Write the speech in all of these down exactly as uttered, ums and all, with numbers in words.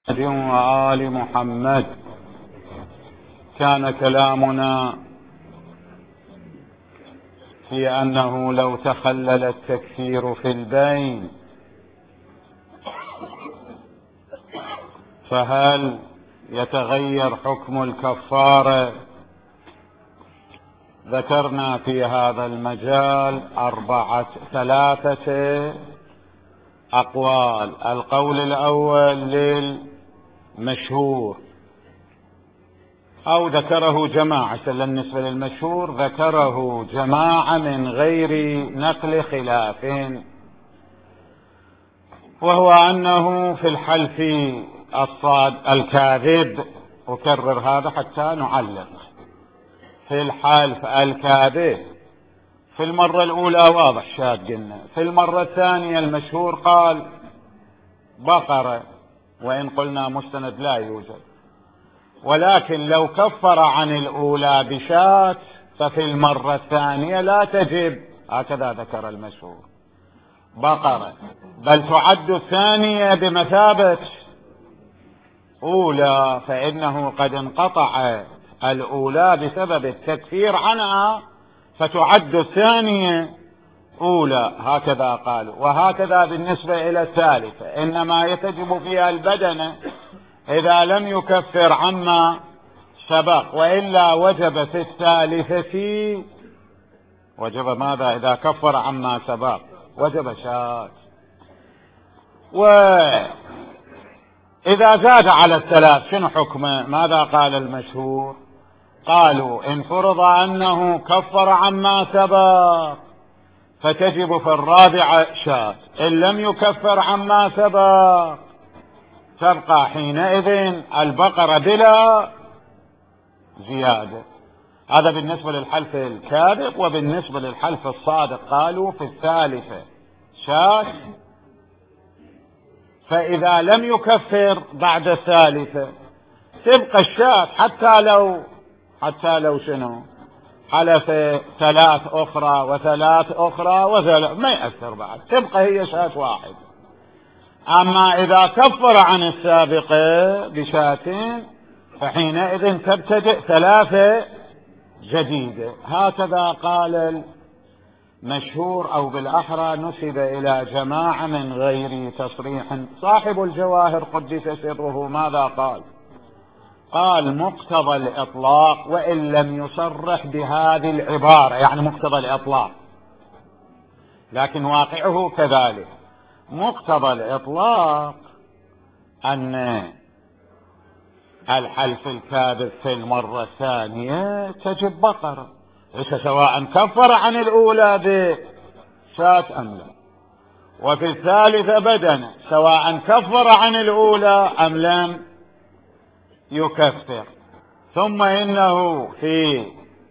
وآل محمد. كان كلامنا في أنه لو تخلل التكفير في البين فهل يتغير حكم الكفارة؟ ذكرنا في هذا المجال أربعة ثلاثة أقوال. القول الأول للمشهور، أو ذكره جماعة، بالنسبة للمشهور ذكره جماعة من غير نقل خلاف، وهو أنه في الحلف الصاد الكاذب، أكرر هذا حتى نعلق، في الحلف الكاذب في المرة الأولى واضح شاد قلنا، في المرة الثانية المشهور قال بقرة، وإن قلنا مستند لا يوجد، ولكن لو كفر عن الأولى بشاة ففي المرة الثانية لا تجب، هكذا ذكر المشهور بقرة، بل تعد الثانية بمثابة أولى، فإنه قد انقطع الأولى بسبب التكفير عنها، فتعد الثانية أولى، هكذا قالوا. وهكذا بالنسبة إلى الثالثة، إنما يتجب فيها البدنة إذا لم يكفر عما سبق، وإلا وجب في الثالثة، وجب ماذا إذا كفر عما سبق؟ وجب شاة. وإذا زاد على الثلاث شنو حكمه؟ ماذا قال المشهور؟ قالوا إن فرض أنه كفر عما سبق فتجب في الرابعة شاة، إن لم يكفر عما سبق تبقى حينئذ البقرة بلا زيادة. هذا بالنسبة للحلف الكاذب. وبالنسبة للحلف الصادق قالوا في الثالثة شاة، فإذا لم يكفر بعد الثالثة تبقى الشاة، حتى لو حتى لو شنو حلف ثلاث أخرى وثلاث أخرى وثلاث، ما يأثر بعد، تبقى هي شاة واحد. أما إذا كفر عن السابقة بشاتين فحينئذ تبتدئ ثلاثة جديدة. هكذا قال المشهور، أو بالأحرى نسب إلى جماعة من غير تصريح. صاحب الجواهر قدس سره ماذا قال؟ قال مقتضى الإطلاق، وإن لم يصرح بهذه العبارة، يعني مقتضى الإطلاق، لكن واقعه كذلك. مقتضى الإطلاق أن الحلف الكاذب في المرة الثانية تجب بقرة، ليس سواء كفر عن الأولى بشاة أم لا، وفي الثالثة بدنة سواء كفر عن الأولى أم لم يكفر. ثم إنه في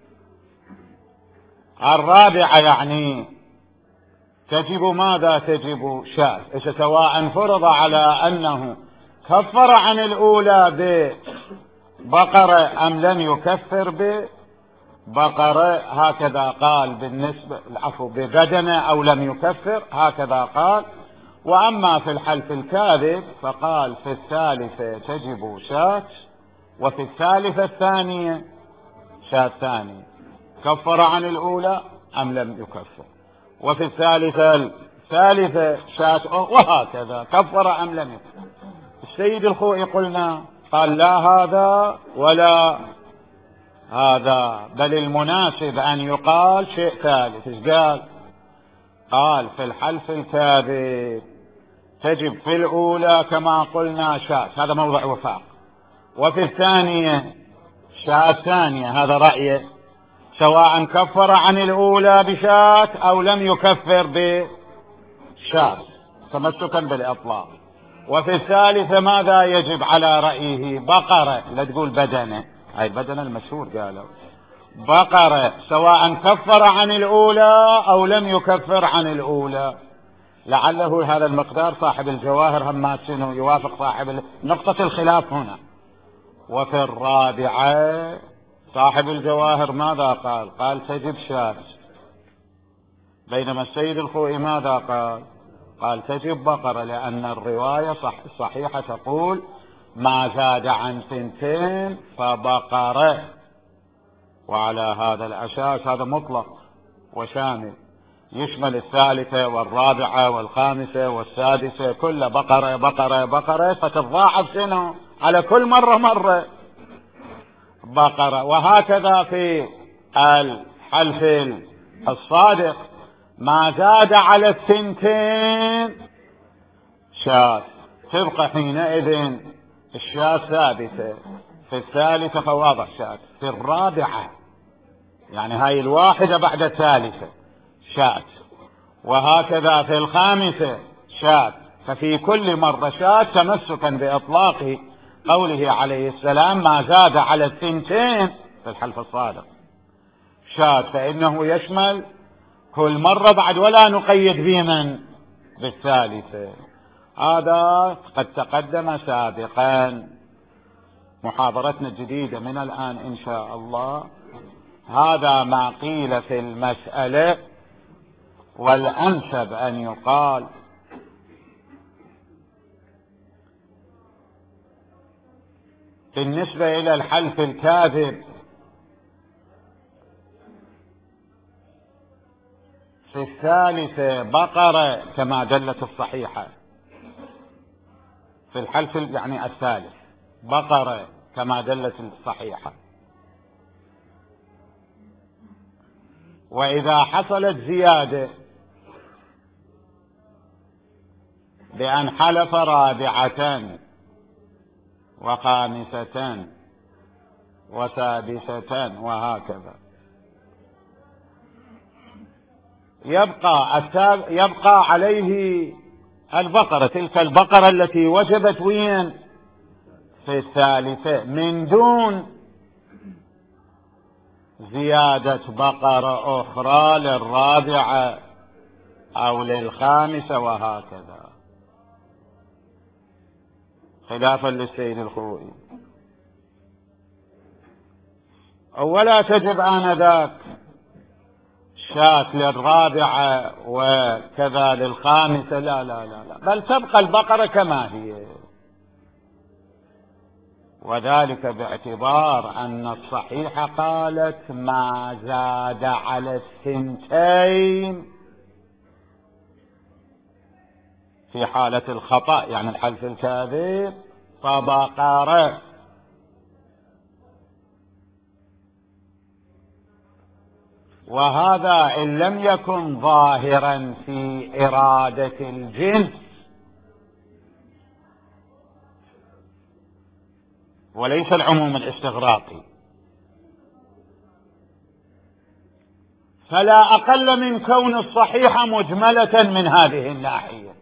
الرابعة يعني تجب ماذا؟ تجب شاة، سواء فرض على أنه كفر عن الأولى ببقرة أم لم يكفر ببقرة، هكذا قال بالنسبة العفو ببدنة أو لم يكفر، هكذا قال. وأما في الحلف الكاذب فقال في الثالثة تجب شاة، وفي الثالثة الثانية شاة ثانية، كفر عن الأولى أم لم يكفر، وفي الثالثة الثالثة شاة، وهكذا كفر أم لم يكفر. السيد الخوئي قلنا قال لا هذا ولا هذا، بل المناسب أن يقال شيء ثالث. ايش قال؟ قال في الحلف الكاذب تجب في الأولى كما قلنا شاة، هذا موضع وفاق، وفي الثانية شاة ثانية، هذا رأيه، سواء كفر عن الأولى بشاة أو لم يكفر بشاة، تمسكا بالإطلاق. وفي الثالثة ماذا يجب على رأيه؟ بقرة، لا تقول بدنة، هاي البدنة المشهور قالوا بقرة، سواء كفر عن الأولى أو لم يكفر عن الأولى. لعله هذا المقدار صاحب الجواهر هم شنو يوافق صاحب نقطة الخلاف هنا. وفي الرابعة صاحب الجواهر ماذا قال؟ قال تجب شاة، بينما السيد الخوئي ماذا قال؟ قال تجب بقرة، لأن الرواية صح صحيحة تقول ما زاد عن ثنتين فبقرة. وعلى هذا الأساس هذا مطلق وشامل، يشمل الثالثة والرابعة والخامسة والسادسة، كل بقرة بقرة بقرة، فتتضاعف شنو على كل مرة مرة بقرة. وهكذا في الحلف الصادق ما زاد على الثنتين شاة، تبقى حينئذ الشاة ثابتة. في الثالثة فواضح شاة، في الرابعة يعني هاي الواحدة بعد الثالثة شاة، وهكذا في الخامسة شاة. ففي كل مرة شاة، تمسكا بإطلاق قوله عليه السلام ما زاد على الثنتين في الحلف الصادق شاة، فإنه يشمل كل مرة بعد، ولا نقيد بمن بالثالثة. هذا قد تقدم سابقا. محاضرتنا الجديدة من الآن إن شاء الله هذا ما قيل في المسألة، والأنسب أن يقال بالنسبة إلى الحلف الكاذب في الثالثة بقرة كما دلت الصحيحة، في الحلف يعني الثالث بقرة كما دلت الصحيحة. وإذا حصلت زيادة بأن حلف رابعة وخامسة وسادسة وهكذا، يبقى يبقى عليه البقرة، تلك البقرة التي وجبت وين في الثالثة، من دون زيادة بقرة أخرى للرابعة أو للخامسة وهكذا، خلافا للسيد الخوئي. ولا تجب آنذاك شاة للرابعة وكذا للخامسة، لا لا لا لا، بل تبقى البقرة كما هي، وذلك باعتبار أن الصحيحة قالت ما زاد على الثنتين في حالة الخطأ يعني الحلف الكاذب فبقرة. وهذا إن لم يكن ظاهرا في إرادة الجنس، وليس العموم الاستغراقي، فلا أقل من كون الصحيحة مجملة من هذه الناحية.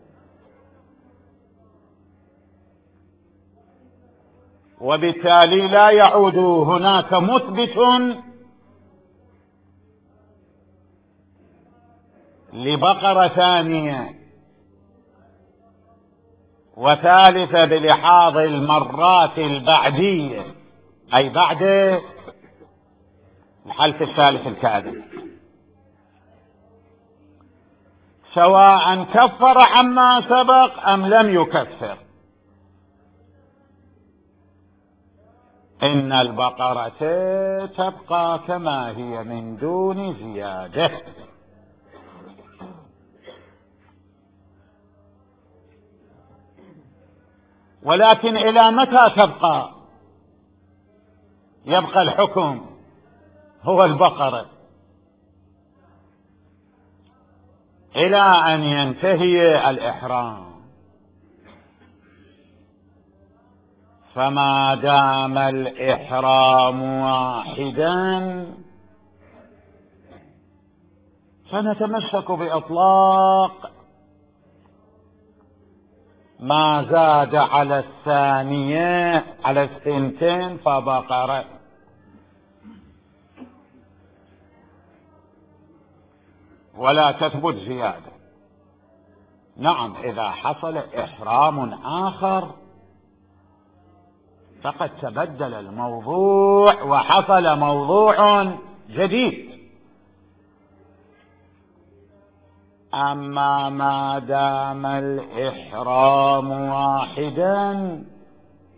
وبالتالي لا يعود هناك مثبت لبقرة ثانية وثالثة بلحاظ المرات البعدية، أي بعد الحلف الثالث الكاذب، سواء كفر عما سبق أم لم يكفر. إن البقرة تبقى كما هي من دون زيادة. ولكن إلى متى تبقى؟ يبقى الحكم هو البقرة إلى أن ينتهي الإحرام. فما دام الإحرام واحدا فنتمسك بإطلاق ما زاد على الثانية على الثنتين فبقرة. ولا تثبت زيادة. نعم إذا حصل إحرام آخر فقد تبدل الموضوع وحصل موضوع جديد. أما ما دام الإحرام واحدا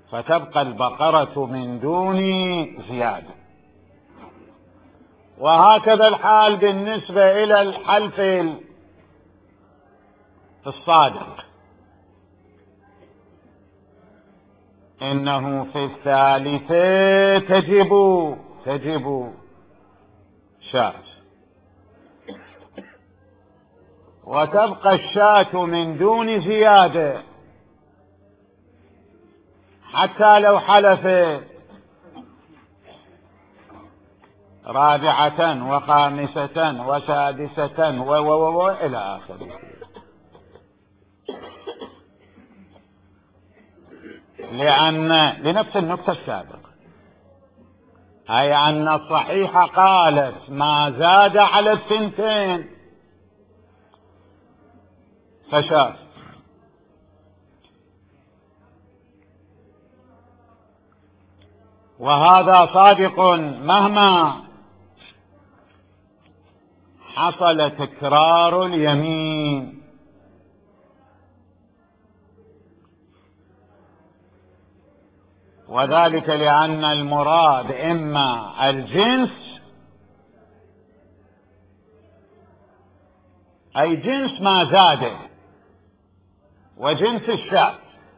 فتبقى البقرة من دون زيادة. وهكذا الحال بالنسبة إلى الحلف الصادق، إنه في الثالثة تجب تجب شاة، وتبقى الشاة من دون زيادة، حتى لو حلف رابعة وخامسة وسادسة و و و إلى آخره. لأن لنفس النقطة السابقة، أي أن الصحيحة قالت ما زاد على الثنتين فشاذ، وهذا صادق مهما حصل تكرار اليمين. وذلك لأن المراد إما الجنس، أي جنس ما زاد، وجنس الشاة.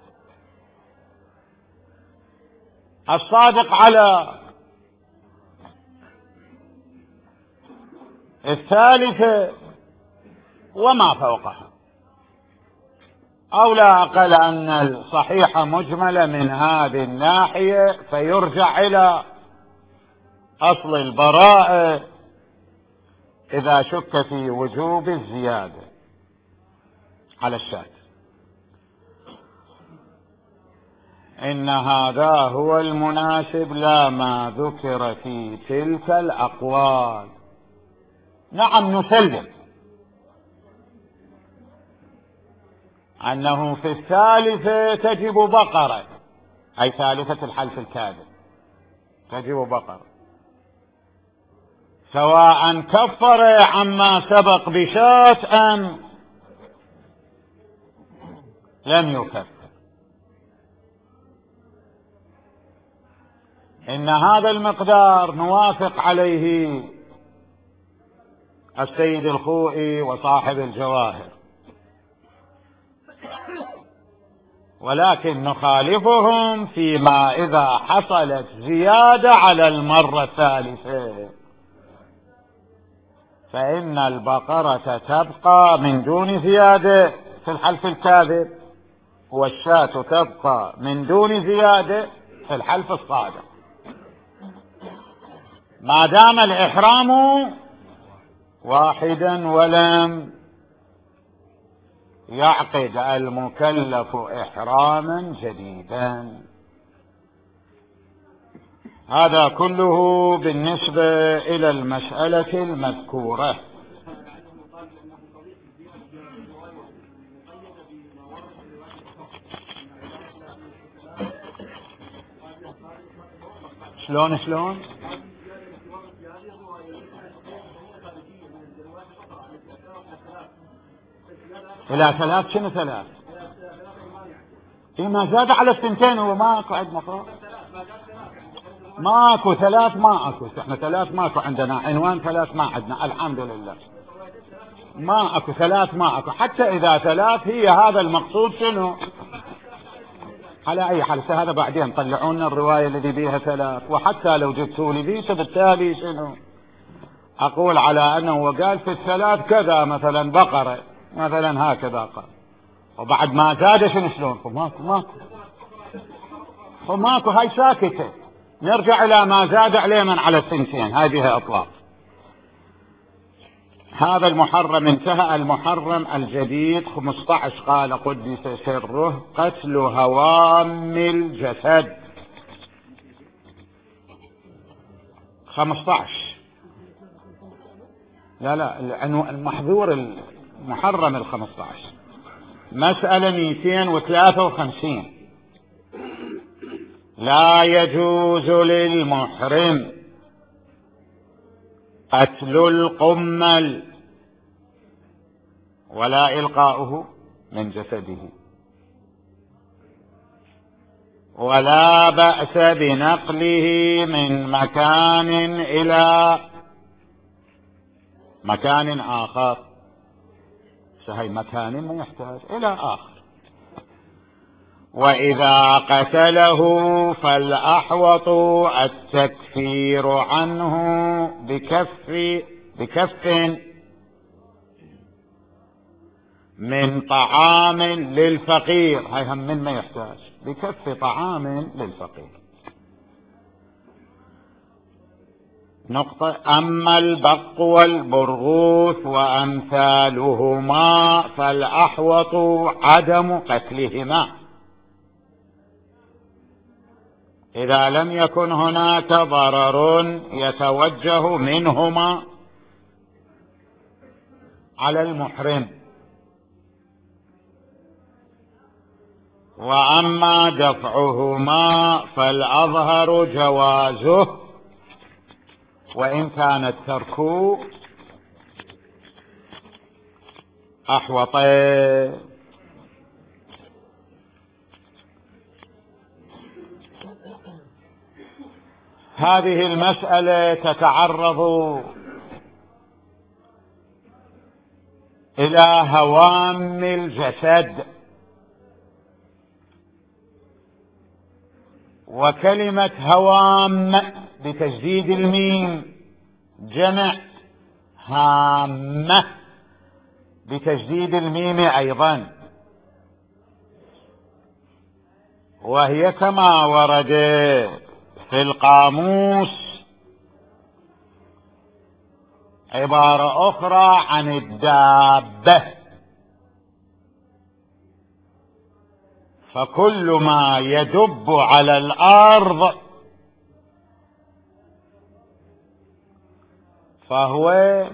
الصادق على الثالثة وما فوقها، أو لا أقل أن الصحيحة مجملة من هذه الناحية، فيرجع إلى أصل البراءة إذا شك في وجوب الزيادة على الشاة. إن هذا هو المناسب، لا ما ذكر في تلك الأقوال. نعم نسلم أنه في الثالثة تجب بقرة، أي ثالثة الحلف الكاذب تجب بقرة، سواء كفر عما سبق بشاة أم لم يكفر. إن هذا المقدار نوافق عليه السيد الخوئي وصاحب الجواهر، ولكن نخالفهم فيما إذا حصلت زيادة على المرة الثالثة، فإن البقرة تبقى من دون زيادة في الحلف الكاذب، والشاة تبقى من دون زيادة في الحلف الصادق، ما دام الإحرام واحدا ولم يعقد المكلف إحراما جديدا. هذا كله بالنسبة إلى المسألة المذكورة. شلون شلون إلى ثلاث؟ شنو ثلاث؟ إيه ما زاد على الثنتين، هو ماكو عندنا فوق، ماكو ثلاث، ما اكو، احنا ثلاث ماكو عندنا، عنوان ثلاث ما عندنا الحمد لله، ما اكو ثلاث، ما اكو. حتى اذا ثلاث هي هذا المقصود شنو؟ على اي حال هذا بعدين طلعونا الرواية الذي بيها ثلاث، وحتى لو جبتوا لي بيت بالتالي شنو اقول على انه وقال في الثلاث كذا مثلا بقرة مثلا هكذا قال، وبعد ما زاد شنو شلون؟ ماكو ماكو ماكو، هاي ساكتة. نرجع الى ما زاد عليه من على الثنتين، هذه اطلاق. هذا المحرم انتهى. المحرم الجديد خمسة عشر، قال قدس سره: قتل هوام الجسد. خمسة عشر لا لا المحظور المحرم الخمسة عشر، مسألة مئتين وثلاثة وخمسين. لا يجوز للمحرم قتل القمل ولا إلقاؤه من جسده، ولا بأس بنقله من مكان إلى مكان آخر. صحيح مكان ما يحتاج إلى آخر. وإذا قتله فالأحوط التكفير عنه بكف بكف من طعام للفقير. هاي هم من ما يحتاج، بكف طعام للفقير. نقطة. أما البق والبرغوث وأمثالهما فالأحوط عدم قتلهما إذا لم يكن هناك ضرر يتوجه منهما على المحرم. وأما دفعهما فالأظهر جوازه، وإن كان الترك أحوط. هذه المسألة تتعرض إلى هوام الجسد، وكلمة هوام بتجديد الميم جمع هامة بتجديد الميم أيضا، وهي كما ورد في القاموس عبارة أخرى عن الدابة. فكل ما يدب على الأرض فهو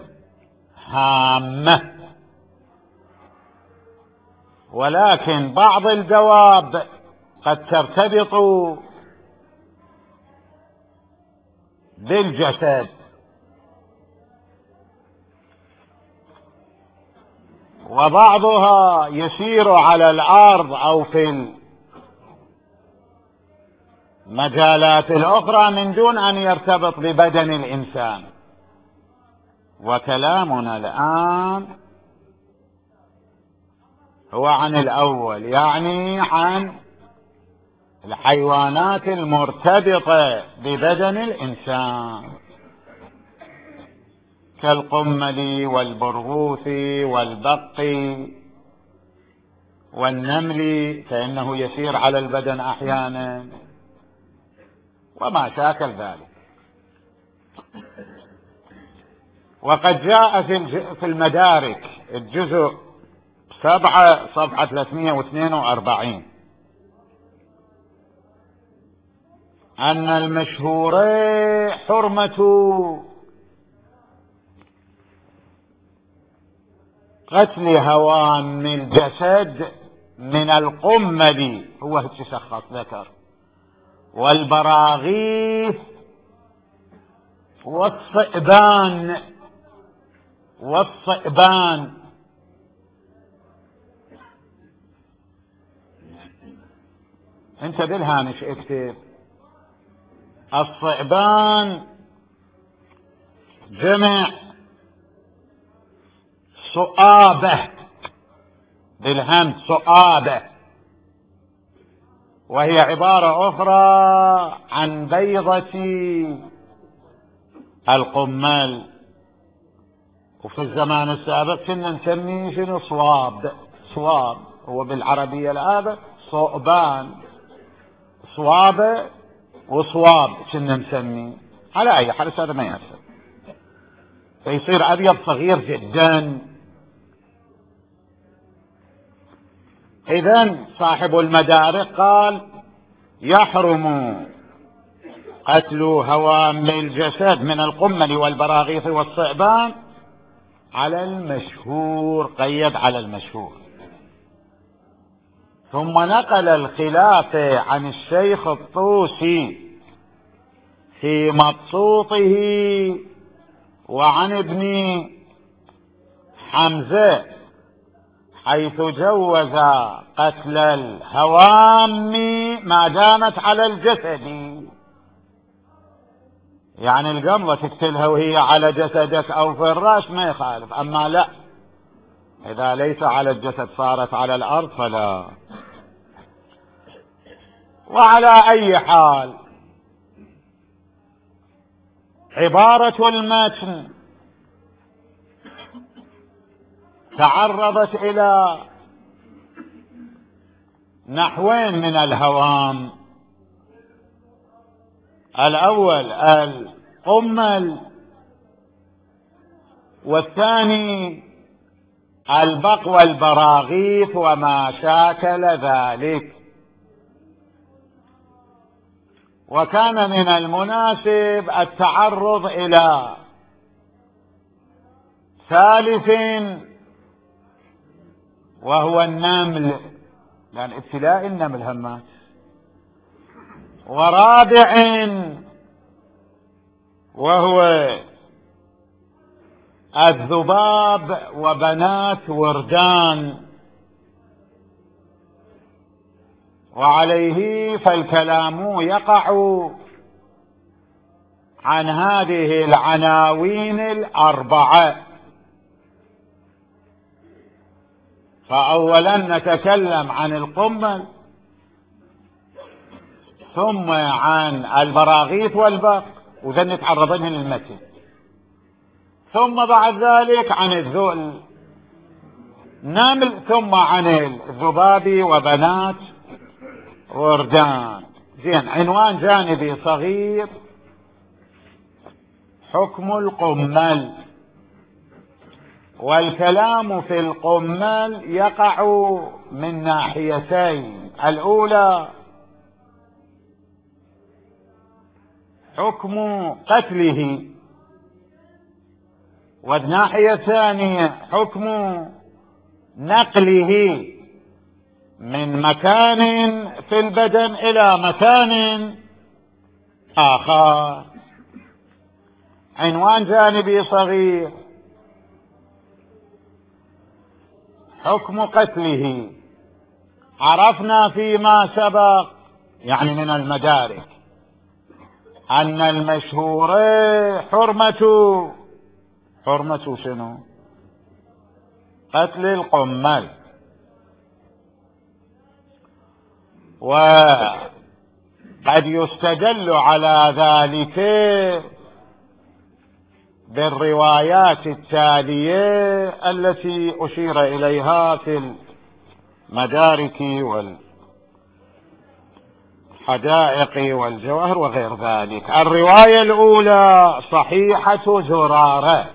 هامة. ولكن بعض الدواب قد ترتبط بالجسد، وبعضها يسير على الأرض أو في المجالات الأخرى من دون أن يرتبط ببدن الإنسان. وكلامنا الآن هو عن الأول، يعني عن الحيوانات المرتبطة ببدن الإنسان كالقمل والبرغوث والبق والنمل، فإنه يسير على البدن أحيانا وما شاكل ذلك. وقد جاء في المدارك الجزء سبعة صفحة ثلاثمائة واثنين وأربعين أن المشهور حرمة قتل هوام الجسد من القمل، هو تشخص ذكر، والبراغيث والصئبان والصئبان انت بالهامش اكتب الصئبان جمع صؤابة بالهمز صؤابة، وهي عبارة أخرى عن بيضة القمل. وفي الزمان السابق كنا نسميه شنو صواب، صواب هو بالعربية الآن صؤبان، صوابة وصواب كنا نسميه. على أي حال هذا ما يأثر، فيصير أبيض صغير جدا. إذن صاحب المدارك قال يحرم قتل هوام الجسد من القمل والبراغيث والصئبان على المشهور، قيد على المشهور. ثم نقل الخلاف عن الشيخ الطوسي في مبسوطه وعن ابن حمزة حيث جوز قتل الهوام ما دامت على الجسد، يعني القمضة تقتلها وهي على جسدك أو في الرأس ما يخالف، أما لا، إذا ليس على الجسد صارت على الأرض فلا. وعلى أي حال عبارة المتن تعرضت إلى نحوين من الهوام. الأول القمل، والثاني البق والبراغيث وما شاكل ذلك. وكان من المناسب التعرض إلى ثالث وهو النمل، لأن ابتلاء النمل همات، ورابع وهو الذباب وبنات وردان. وعليه فالكلام يقع عن هذه العناوين الأربعة. فأولا نتكلم عن القمل، ثم عن البراغيث والبق وذن نتعرض لهن المتن، ثم بعد ذلك عن الذؤل نمل، ثم عن الذباب وبنات وردان. زين، عنوان جانبي صغير: حكم القمل. والكلام في القمل يقع من ناحيتين: الأولى حكم قتله، والناحية الثانية حكم نقله من مكان في البدن إلى مكان آخر. عنوان جانبي صغير: حكم قتله. عرفنا فيما سبق، يعني من المدارك، أن المشهور حرمة حرمة شنو؟ قتل القمل. وقد يستدل على ذلك بالروايات التالية التي أشير إليها في المدارك والحدائق والجواهر وغير ذلك. الرواية الأولى صحيحة زرارة.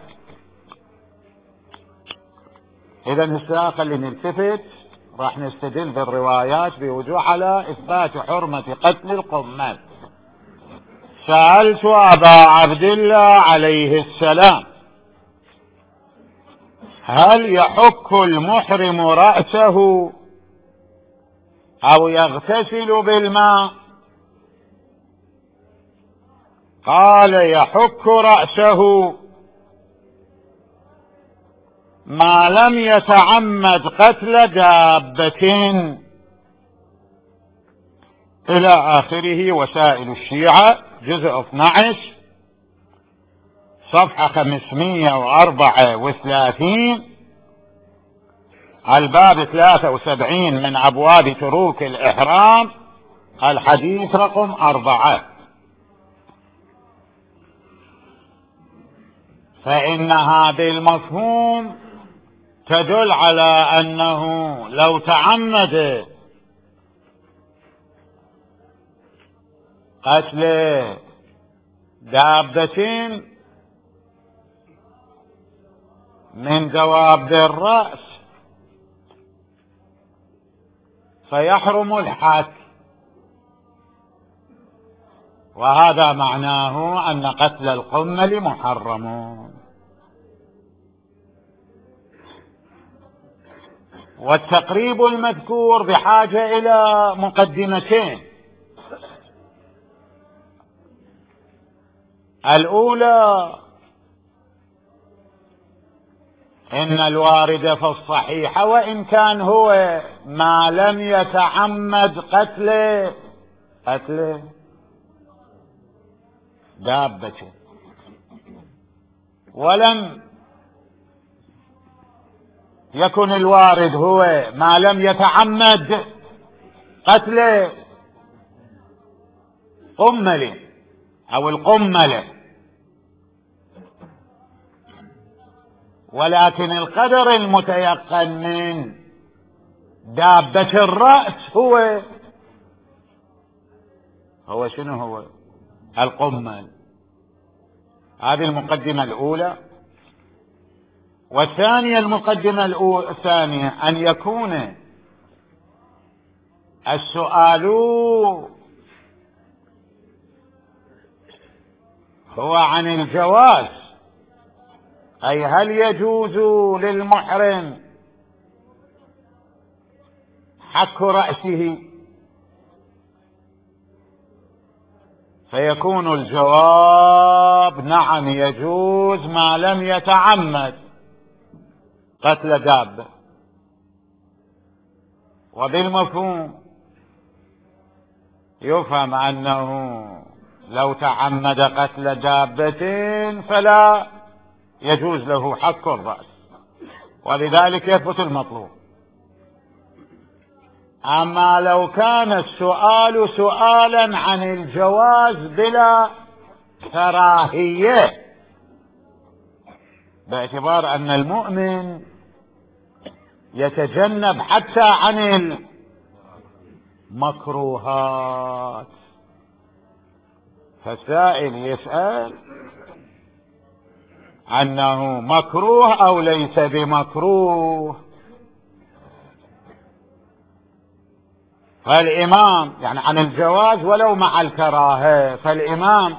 إذا هسه خلينا نلتفت، راح نستدل بالروايات بوجوه على إثبات حرمة قتل القمل. سألت أبا عبد الله عليه السلام: هل يحك المحرم رأسه أو يغتسل بالماء؟ قال: يحك رأسه ما لم يتعمد قتل دابة، إلى آخره. وسائل الشيعة جزء اثني عشر صفحة خمسمائة وأربعة وثلاثين، الباب ثلاثة وسبعين من أبواب تروك الإحرام، الحديث رقم أربعة. فإنها بالمفهوم تدل على أنه لو تعمد قتل دابة من دواب الرأس فيحرم الحك، وهذا معناه أن قتل القمل محرم. والتقريب المذكور بحاجة إلى مقدمتين: الأولى إن الوارد في الصحيح وإن كان هو ما لم يتعمد قتله قتله دابته ولم يكن الوارد هو ما لم يتعمد قتل قمل أو القملة، ولكن القدر المتيقن من دابة الرأس هو هو شنو هو القمل. هذه المقدمة الأولى. والثانية المقدمة الأولى الثانية أن يكون السؤال هو عن الجواز، أي هل يجوز للمحرم حك رأسه، فيكون الجواب نعم يجوز ما لم يتعمد قتل دابة. وبالمفهوم يفهم أنه لو تعمد قتل دابة فلا يجوز له حك الرأس، ولذلك يثبت المطلوب. أما لو كان السؤال سؤالا عن الجواز بلا كراهية، باعتبار أن المؤمن يتجنب حتى عن المكروهات، فالسائل يسأل أنه مكروه أو ليس بمكروه. فالإمام يعني عن الجواز ولو مع الكراهة، فالإمام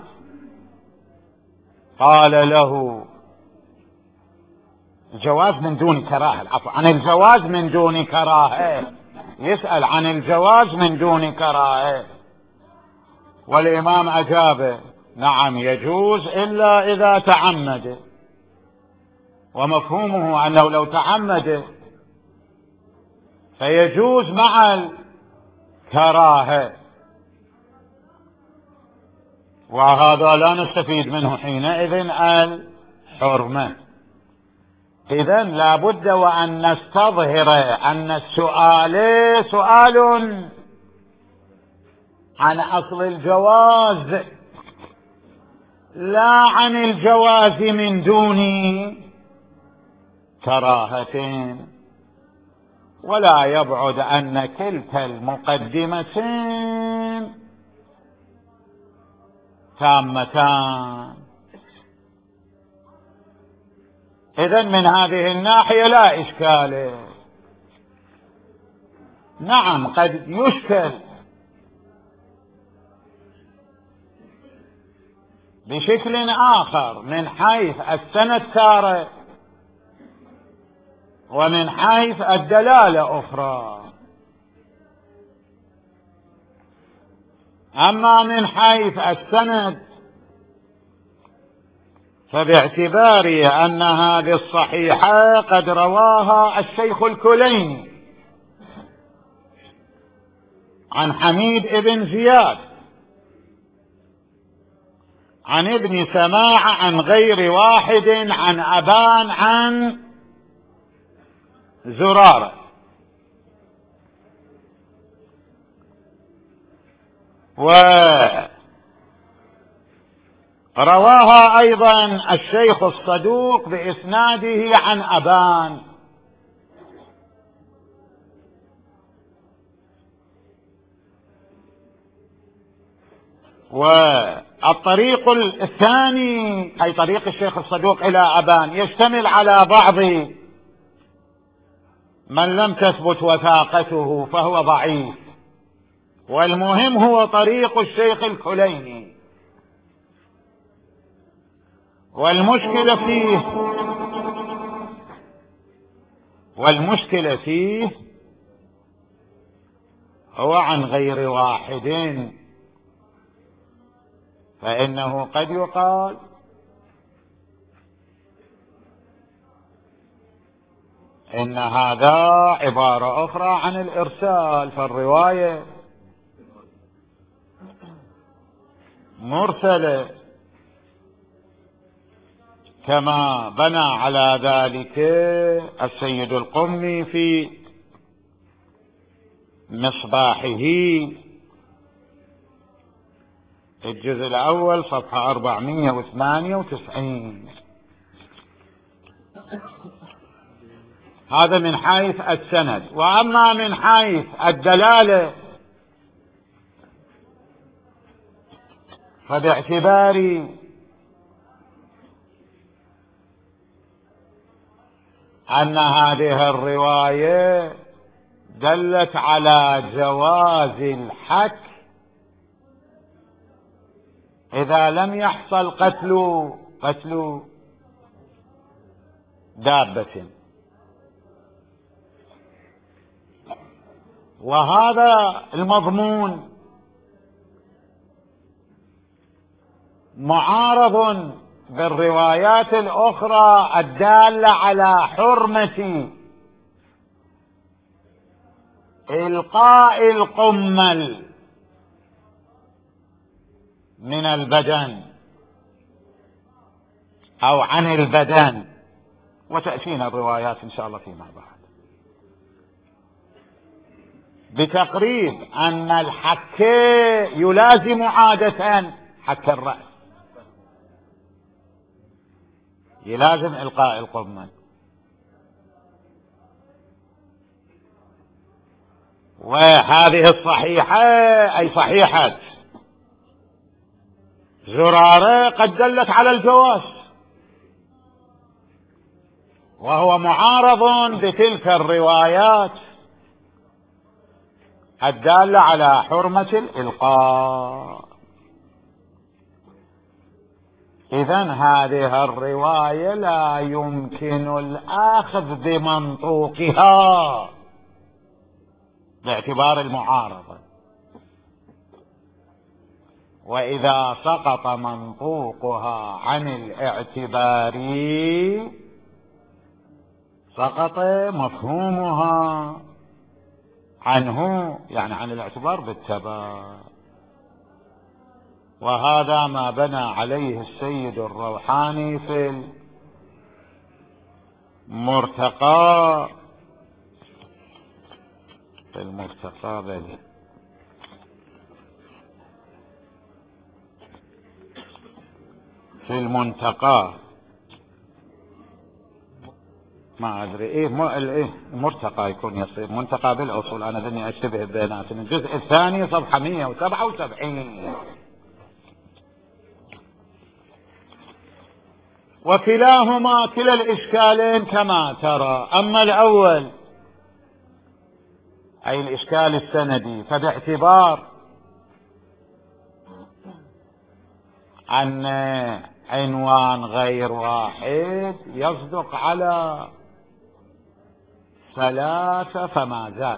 قال له الجواز من دون كراهة، العفو عن الجواز من دون كراهة، يسأل عن الجواز من دون كراهة، والإمام أجاب نعم يجوز إلا إذا تعمد، ومفهومه أنه لو تعمد فيجوز مع الكراهة، وهذا لا نستفيد منه حينئذ الحرمة. إذن لا بد وأن نستظهر أن السؤال سؤال عن أصل الجواز لا عن الجواز من دون كراهة. ولا يبعد أن كلتا المقدمتين تامتان. إذن من هذه الناحية لا إشكال. نعم قد يشكل بشكل آخر من حيث السند تارة ومن حيث الدلالة أخرى. أما من حيث السند فباعتبار أن هذه الصحيحة قد رواها الشيخ الكليني عن حميد بن زياد عن ابن سماع عن غير واحد عن أبان عن زرارة، ورواها أيضا الشيخ الصدوق بإسناده عن أبان. والطريق الثاني أي طريق الشيخ الصدوق إلى أبان يشتمل على بعض من لم تثبت وثاقته فهو ضعيف، والمهم هو طريق الشيخ الكليني. والمشكلة فيه والمشكلة فيه هو عن غير واحد، فإنه قد يقال إن هذا عبارة أخرى عن الإرسال، فالرواية مرسلة، كما بنى على ذلك السيد القمي في مصباحه الجزء الأول صفحة أربعمائة وثمانية وتسعين. هذا من حيث السند. وأما من حيث الدلالة فباعتبار أن هذه الرواية دلت على جواز الحك إذا لم يحصل قتل قتل دابة، وهذا المضمون معارض بالروايات الأخرى الدالة على حرمة إلقاء القمل من البدن أو عن البدن، وتأتينا الروايات إن شاء الله فيما بعد، بتقريب أن الحك يلازم عادة حك الرأس، يلازم إلقاء القمل. وهذه الصحيحة أي صحيحة زرارة قد دلت على الجواز، وهو معارض بتلك الروايات الدالة على حرمة الإلقاء. إذن هذه الرواية لا يمكن الأخذ بمنطوقها باعتبار المعارضة، وإذا سقط منطوقها عن الاعتبار سقط مفهومها عنه، يعني عن الاعتبار بالتبع. وهذا ما بنى عليه السيد الروحاني في المرتقى في المرتقى بل في المنتقى ما أدري إيه م... إيه مرتقى يكون يصير منتقى بالأصول، أنا ذني أشتبه بينات. الجزء الثاني صفحة مئة وسبعة وسبعين. وكلاهما كلا الإشكالين كما ترى. أما الأول أي الإشكال السندي فباعتبار أن عنوان غير واحد يصدق على ثلاثة فما زاد،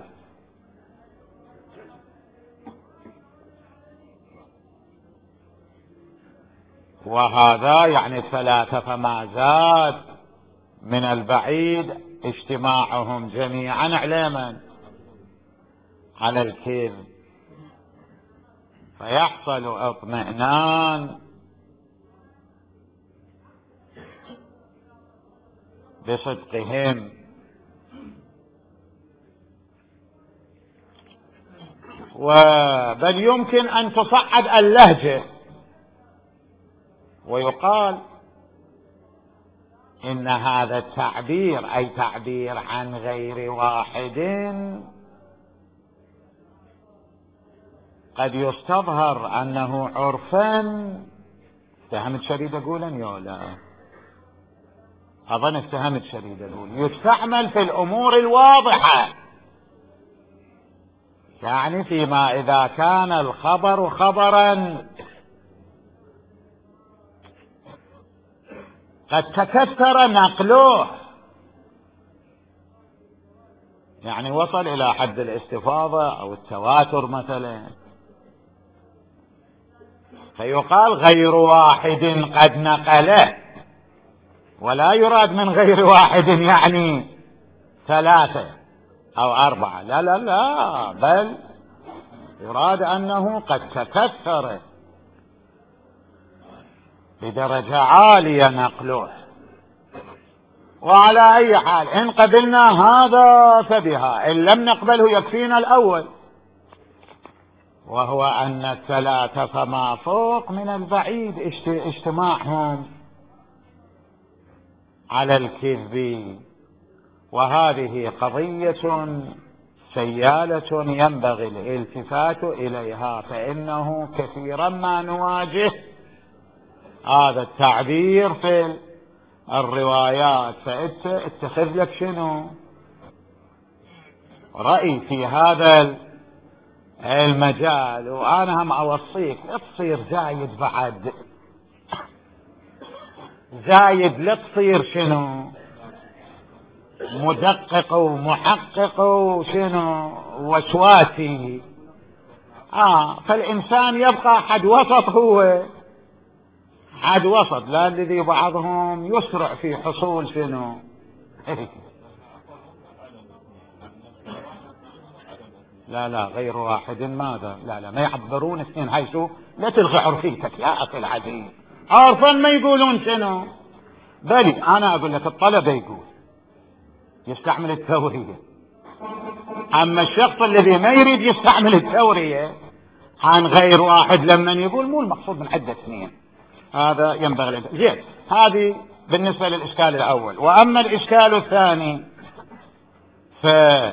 وهذا يعني ثلاثة فما زاد من البعيد اجتماعهم جميعا علما على الكذب، فيحصل اطمئنان بصدقهم. وبل يمكن أن تصعد اللهجة ويقال إن هذا التعبير أي تعبير عن غير واحد قد يستظهر أنه عرفا. اتهمت شديد أقولا يولا أظن اتهمت شديد أقول يستعمل في الأمور الواضحة، يعني فيما إذا كان الخبر خبرا قد تكثر نقله، يعني وصل إلى حد الاستفاضة أو التواتر مثلا، فيقال غير واحد قد نقله، ولا يراد من غير واحد يعني ثلاثة أو أربعة، لا لا لا، بل يراد أنه قد تكثر بدرجة عالية نقله. وعلى أي حال إن قبلنا هذا فبها، إن لم نقبله يكفينا الأول، وهو أن الثلاثة فما فوق من البعيد اجتماعهم على الكذب، وهذه قضية سيالة ينبغي الالتفات إليها، فإنه كثيرا ما نواجه هذا التعبير في الروايات، فاتخذ لك شنو رأي في هذا المجال. وأنا هم أوصيك لا تصير زايد بعد، زايد لا تصير شنو مدقق ومحقق وشنو وسواسي. آه فالإنسان يبقى حد وسط، هو حد وسط، لا الذي بعضهم يسرع في حصول شنو لا لا غير واحد ماذا، لا لا ما يعبرون اثنين، هاي شو لا تلغي عرفيتك يا أخي العزيز، عرفا ما يقولون شنو. بل أنا أقول لك الطلبة يقول يستعمل التورية، أما الشخص الذي ما يريد يستعمل التورية عن غير واحد لما يقول مو المقصود من عدة سنين، هذا ينبغي زين. هذه بالنسبة للإشكال الأول. وأما الإشكال الثاني ف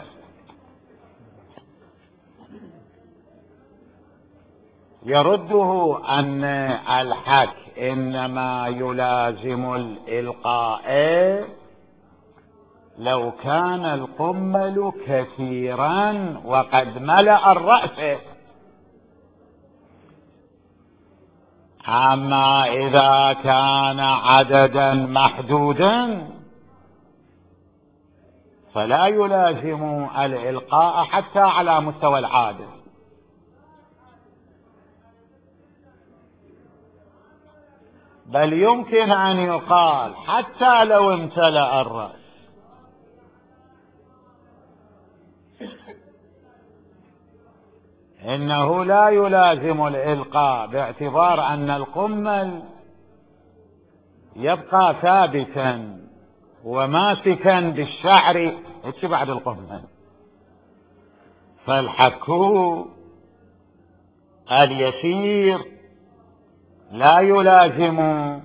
يرده أن الحك إنما يلازم الإلقاء لو كان القمل كثيرا وقد ملأ الرأس، أما إذا كان عددا محدودا فلا يلازم الإلقاء حتى على مستوى العادة. بل يمكن أن يقال حتى لو امتلأ الرأس إنه لا يلازم الإلقاء، باعتبار أن القمل يبقى ثابتا وماسكا بالشعر بعد القمل، فالحك اليسير لا يلازم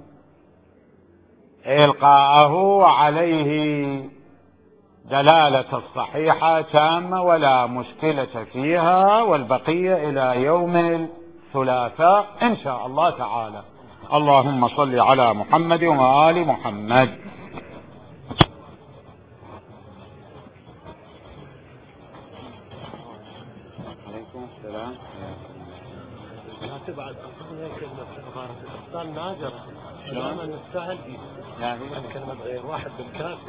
إلقاءه، عليه دلالة الصحيحة تامة ولا مشكلة فيها، والبقية إلى يوم الثلاثاء إن شاء الله تعالى. اللهم صل على محمد وآل محمد. عليكم السلام. لا تبعد عن كلمة عبارة الإفضال نادرة، لما نستاهل يعني كلمة غير واحد بالكاف.